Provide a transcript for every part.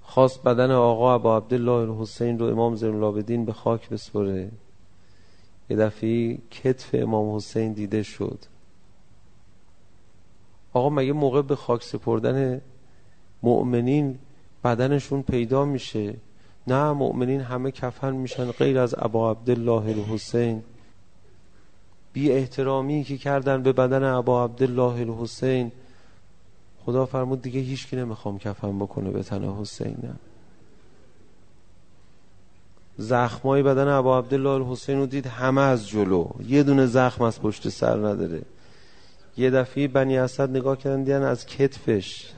خواست بدن آقا ابا عبدالله الحسین رو امام زین العابدین به خاک بسپره. یه دفعه کتف امام حسین دیده شد. آقا مگه موقع به خاک سپردن مؤمنین بدنشون پیدا میشه؟ نه، مؤمنین همه کفن میشن غیر از ابا عبدالله الحسین. بی احترامی که کردن به بدن ابا عبدالله الحسین، خدا فرمود دیگه هیچ کی نمیخوام کفن بکنه به تن حسین. نه، زخمای بدن ابا عبدالله الحسین رو دید، همه از جلو، یه دونه زخم از پشت سر نداره. یه دفعه بنی اسد نگاه کردن دیدن از کتفش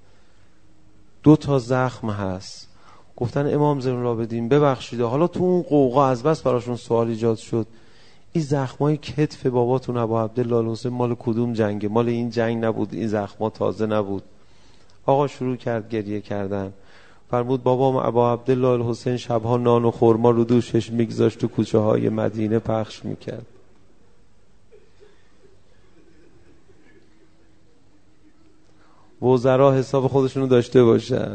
2 زخم هست. گفتن امام زین العابدین ببخشید. حالا تو اون قوقا از بس براشون سوال ایجاد شد، این زخمای کتف باباتون ابا عبدالله الحسین مال کدوم جنگه؟ مال این جنگ نبود، این زخما تازه نبود. آقا شروع کرد گریه کردن. فرمود بابام ابا عبدالله الحسین شبها نان و خرما رو دوشش میگذاشت، تو کوچه های مدینه پخش میکرد. وزرا حساب خودشونو داشته باشن،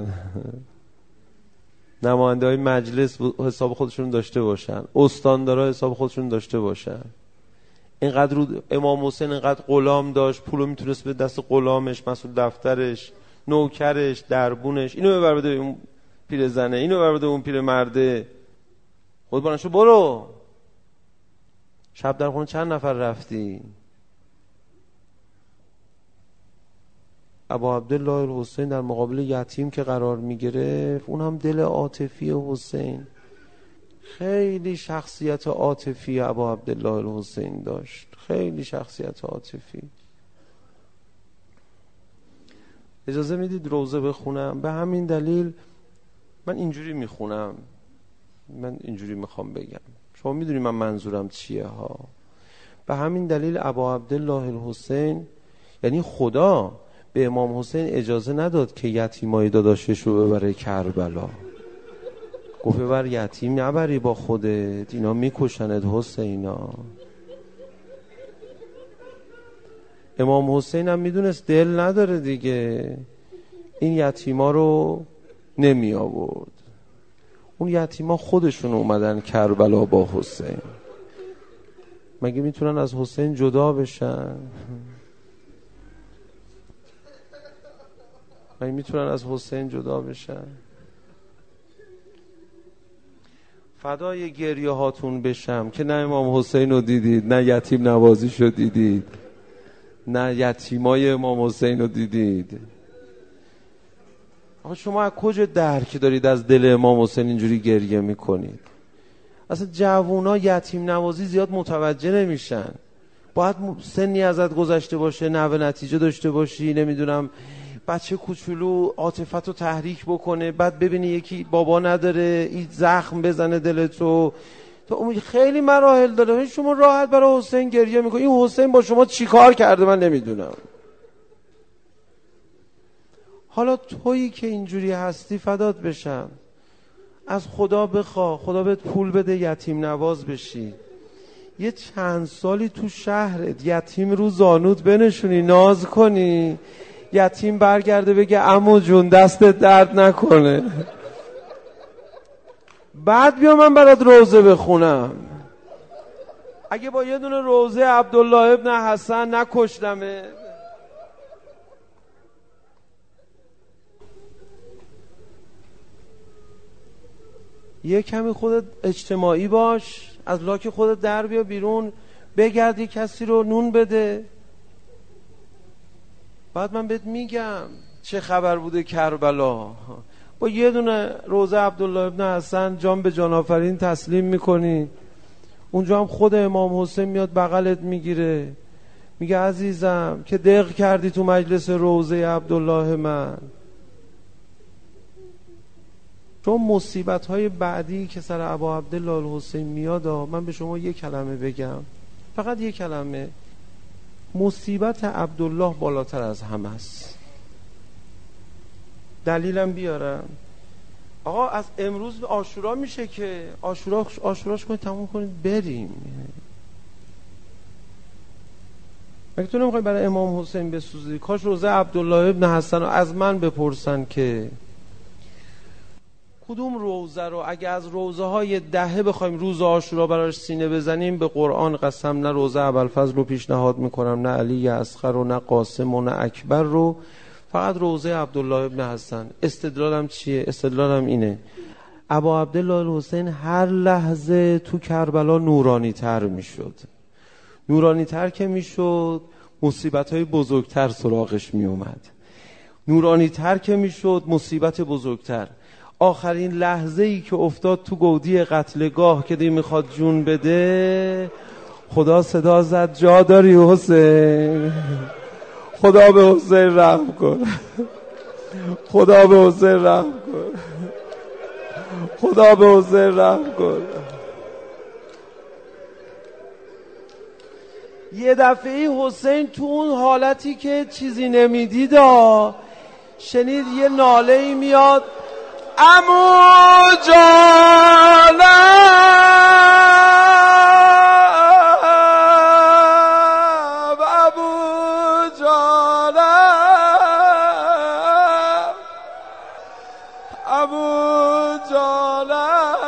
نماینده های مجلس حساب خودشونو داشته باشن، استاندارا حساب خودشونو داشته باشن. اینقدر رو امام حسین اینقدر غلام داشت، پولو میتونست به دست غلامش، مسئول دفترش، نوکرش، دربونش، اینو ببر بده اون پیر زنه، اینو ببر بده اون پیر مرده. خود بانشو برو. شب در خونه چند نفر رفتی؟ ابا عبدالله الحسین در مقابل یتیم که قرار میگرفت، اون هم دل عاطفی حسین، خیلی شخصیت عاطفی ابا عبدالله الحسین داشت، خیلی شخصیت عاطفی. اجازه میدید روزه بخونم؟ به همین دلیل من اینجوری میخونم، من اینجوری میخوام بگم، شما میدونی من منظورم چیه ها. به همین دلیل ابا عبدالله الحسین، یعنی خدا به امام حسین اجازه نداد که یتیمای داداشش رو ببره کربلا. گفت ببر یتیم نبری با خودت، اینا میکشنت حسینا. امام حسین هم میدونست دل نداره دیگه، این یتیما رو نمی آورد. اون یتیما خودشون اومدن کربلا با حسین. مگه میتونن از حسین جدا بشن؟ مگه میتونن از حسین جدا بشن؟ فدای گریه هاتون بشم که نه امام حسین رو دیدید، نه یتیم نوازیش رو دیدید، نه یتیمای امام حسین رو دیدید. آقا شما از کجا درک دارید از دل امام حسین اینجوری گریه میکنید؟ اصلا جوونا یتیم نوازی زیاد متوجه نمیشن. باید سنی ازت گذشته باشه، نحوه نتیجه داشته باشی، نمیدونم بچه کوچولو عاطفت رو تحریک بکنه، بعد ببینی یکی بابا نداره، این زخم بزنه دلتو. تو خیلی مراحل داره. شما راحت برای حسین گریه میکنی. این حسین با شما چی کار کرده من نمیدونم. حالا تویی که اینجوری هستی فدات بشم، از خدا بخوا، خدا بهت پول بده یتیم نواز بشی، یه چند سالی تو شهرت یتیم رو زانوت بنشونی، ناز کنی، یتیم برگرده بگه عمو جون دستت درد نکنه، بعد بیا من برات روزه بخونم. اگه با یه دونه روزه عبدالله ابن حسن نکشتمه. یه کمی خودت اجتماعی باش، از لاک خودت در بیا بیرون، بگردی کسی رو نون بده، بعد من بهت میگم چه خبر بوده کربلا. با یه دونه روزه عبدالله ابن حسن جان به جان آفرین تسلیم میکنی. اونجا هم خود امام حسین میاد بغلت میگیره، میگه عزیزم که دق کردی تو مجلس روزه عبدالله من. چون مصیبت های بعدی که سر ابا عبدالله الحسین میاد، من به شما یک کلمه بگم، فقط یک کلمه. مصیبت عبدالله بالاتر از همه است. دلیلم بیارم. آقا از امروز عاشورا میشه که عاشوراش کنید، تموم کنید بریم. مگه تو نمیخوای برای امام حسین بسوزی؟ کاش روزه عبدالله ابن حسن از من بپرسن که کدوم روزه رو اگه از روزه های دهه بخوایم روز عاشورا براش سینه بزنیم، به قرآن قسم نه روزه ابوالفضل رو پیشنهاد میکنم، نه علی اصغر و نه قاسم و نه اکبر رو، فقط روزه عبدالله ابن حسن. استدلالم چیه؟ استدلالم اینه ابا عبدالله الحسین هر لحظه تو کربلا نورانی تر میشد. نورانی تر که میشد مصیبت های بزرگتر سراغش میومد. نورانی تر که میشد مصیبت بزرگتر. آخرین لحظه ای که افتاد تو گودی قتلگاه که دی میخواد جون بده، خدا صدا زد جا داری حسین؟ خدا به حسین رحم کن، خدا به حسین رحم کن، خدا به حسین رحم کن. یه دفعه حسین تو اون حالتی که چیزی نمیدید شنید یه ناله ای میاد، عمو جانم، عمو جانم، عمو جانم،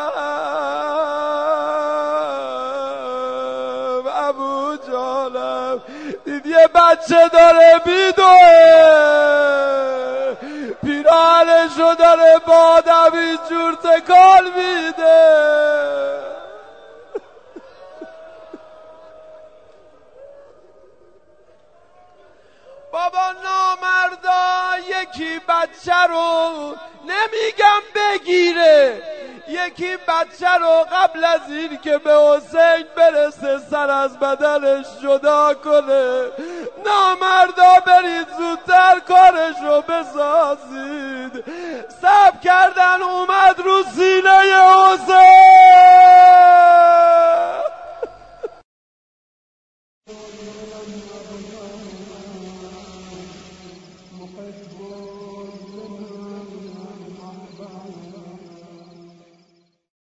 عمو جانم. دید یه بچه داره بیدوه، پیراهنشو داره با آدم اینجور تکان میده. بابا نامردا یکی بچه رو نمیگم بگیره، یکی بچه رو قبل از این که به حسین برسه سر از بدنش جدا کنه. نامردا برید زودتر کارش رو بسازید. صبر کردن اومد رو سینه حسین. محب